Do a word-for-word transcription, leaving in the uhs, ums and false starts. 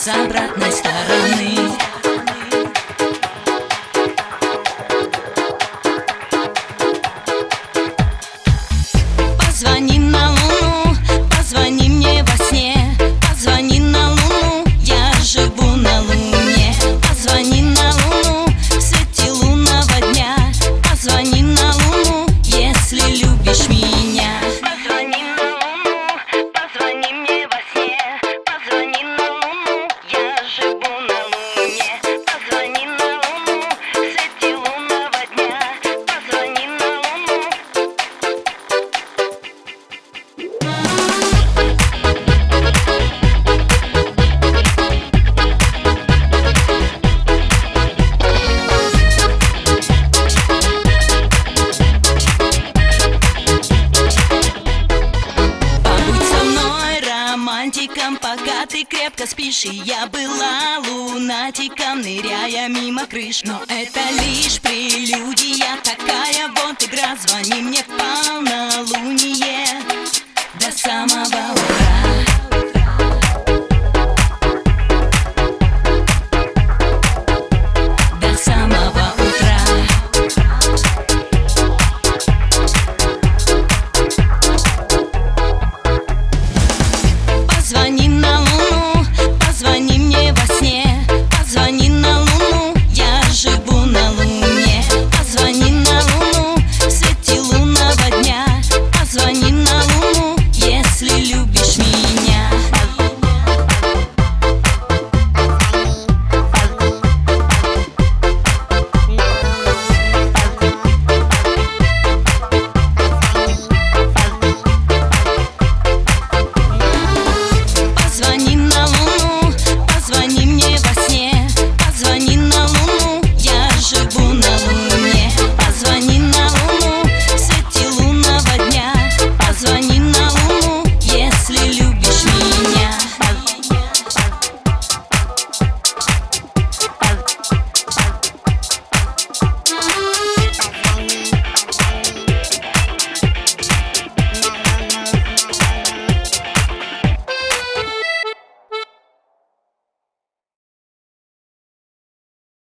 с обратной стороны. Позвони на Луну, позвони мне во сне. Позвони на Луну, я живу на Луне. Позвони на Луну в свете лунного дня. Позвони на Луну, если любишь меня. Позвони на Луну, позвони мне во сне. Позвони на Луну, я живу на Луне. Позвони на Луну в свете лунного дня. Позвони на Луну. Пока ты крепко спишь, и я была лунатиком, ныряя мимо крыш. Но это лишь прелюдия такая, вот игра. Звони мне в полнолуние до самого утра.